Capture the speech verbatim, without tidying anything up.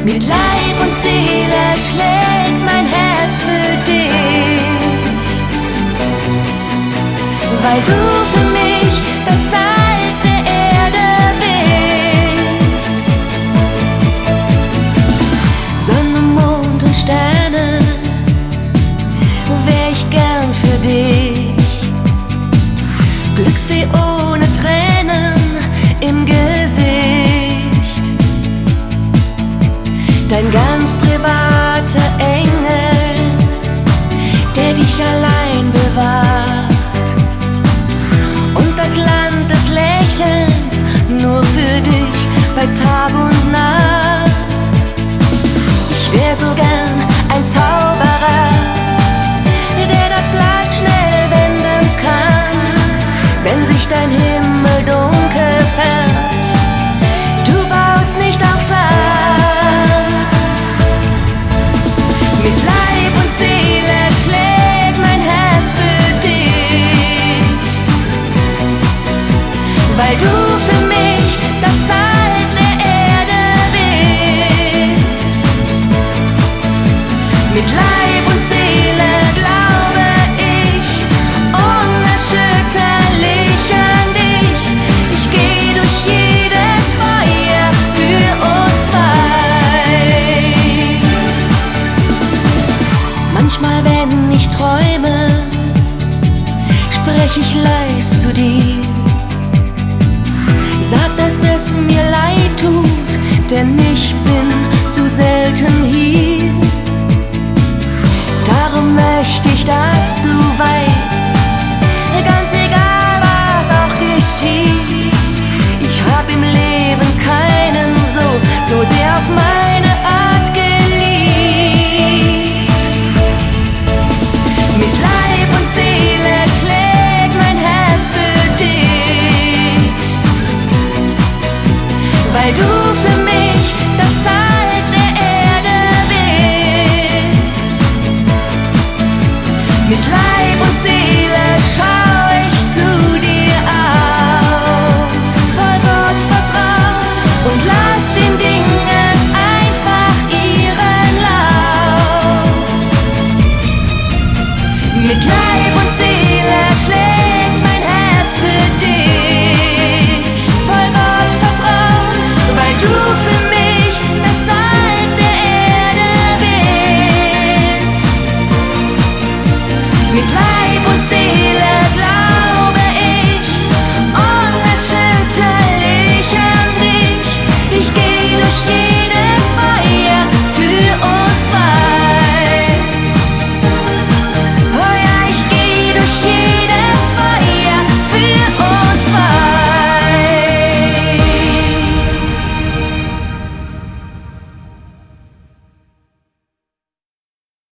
Mit Leib und Seele schlägt mein Herz für dich, weil du für mich das Salz der Erde bist. Sonne, Mond und Sterne wär ich gern für dich. Glücksfee ohne Tränen im Gesicht. Dein ganz privater Engel, der dich allein bewahrt. Und das Land des Lächelns nur für dich bei Tag und Nacht. Ich wär so gern ein Zauberer, der das Blatt schnell wenden kann, wenn sich dein Himmel dunkel färbt. Du baust nicht auf Sand. Mit Leib und Seele schlägt mein Herz für dich, weil du für mich das Salz der Erde bist. Mit Leib und Seele glaube ich unerschütterlich an dich. Ich geh durch jedes Feuer für uns zwei. Manchmal, wenn ich träume, sprech ich leis zu dir. Sag, dass es mir leid tut, denn ich bin zu selten hier. Darum möchte ich, dass du weißt, ganz egal was auch geschieht, ich hab im Leben keinen so, so sehr auf meine Art geliebt. Mit Leib und Seele schlägt mein Herz für dich, weil du für mich das Salz der Erde bist. Mit Leib